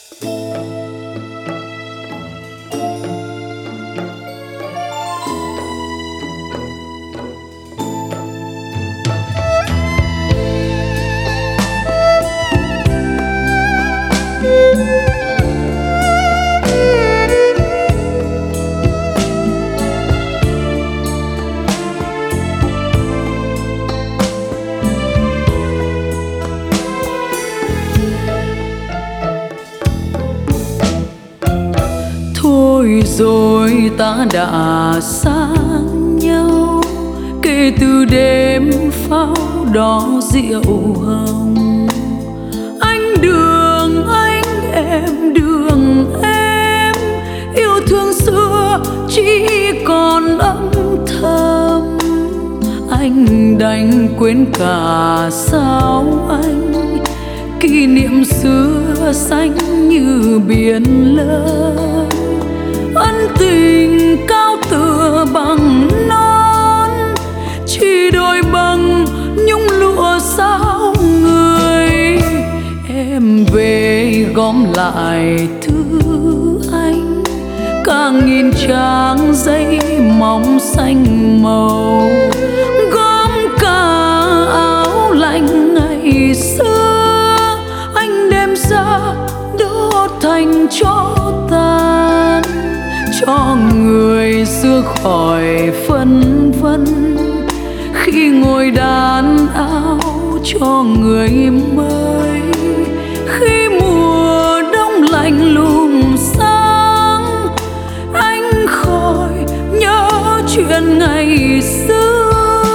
Thôi rồi ta đã xa nhau, kể từ đêm pháo đỏ rượu hồng. Anh đường anh, em đường em, yêu thương xưa chỉ còn âm thầm. Anh đành quên cả sao anh, kỷ niệm xưa xanh như biển lớn. Ân tình cao tựa bằng non, chỉ đôi bằng nhung lụa sao người. Em về gom lại thư anh, cả nghìn trang giấy mỏng xanh màu. Gom cả áo lạnh ngày xưa, anh đem ra đốt thành tro tàn. Cho người xưa khỏi phân vân, khi ngồi đàn áo cho người mới. Khi mùa đông lạnh lùng sáng, anh khỏi nhớ chuyện ngày xưa.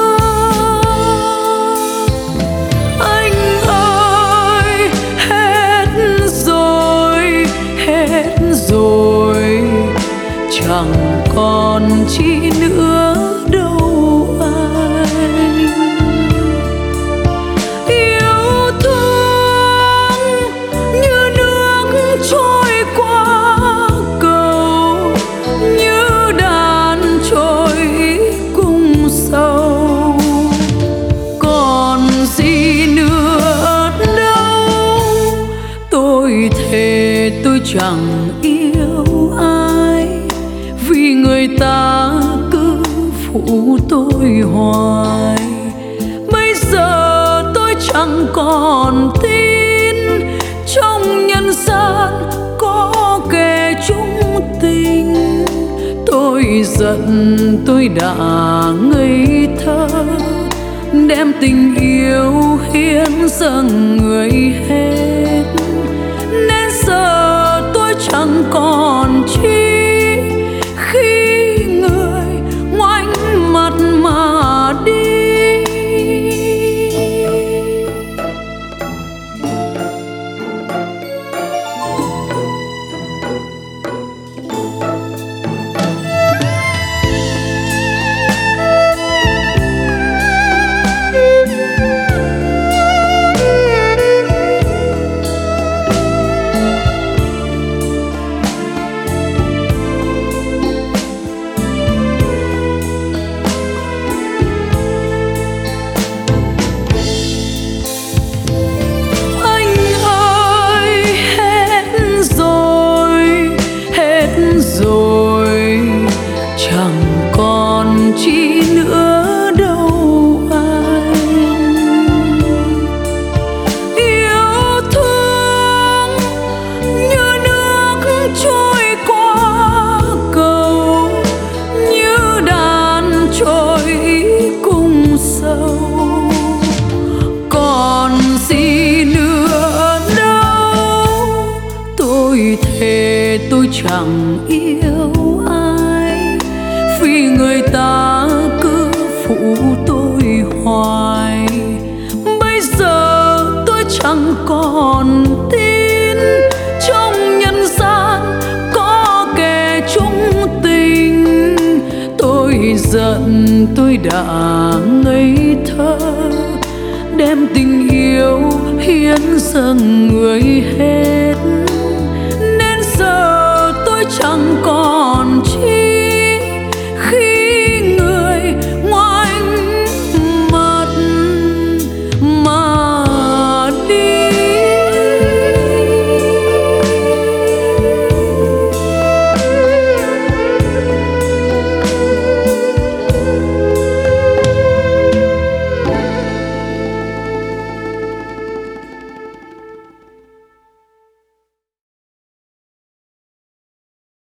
Anh ơi, hết rồi, hết rồi, chẳng còn chi nữa đâu anh. Yêu thương như nước trôi qua cầu, như đàn trôi cùng sâu. Còn gì nữa đâu, tôi thề tôi chẳng yêu ai, vì người ta cứ phụ tôi hoài. Bây giờ tôi chẳng còn tin trong nhân gian có kẻ chung tình. Tôi giận tôi đã ngây thơ, đem tình yêu hiến dâng người hết. Nên giờ tôi chẳng còn chi khi người ngoảnh mặt mà đi. Rồi chẳng còn chi nữa đâu anh. Yêu thương như nước trôi qua cầu, như đàn trôi cùng sâu. Còn gì nữa đâu, tôi thề tôi chẳng yêu ai, vì người ta cứ phụ tôi hoài. Bây giờ tôi chẳng còn tin trong nhân gian có kẻ chung tình. Tôi giận tôi đã ngây thơ, đem tình yêu hiến dâng người hết. Nên giờ tôi chẳng còn